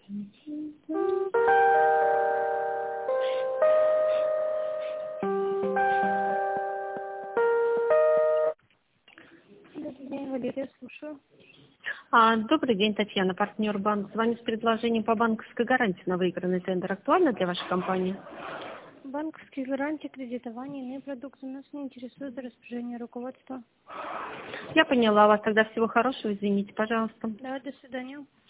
Добрый день, Валерия, слушаю. Добрый день, Татьяна, партнер банк. Звоню с предложением по банковской гарантии на выигранный тендер. Актуально для вашей компании? Банковские гарантии, кредитование, иные продукты нас не интересуют, распоряжение руководства. Я поняла вас. Тогда всего хорошего. Извините, пожалуйста. Да, до свидания.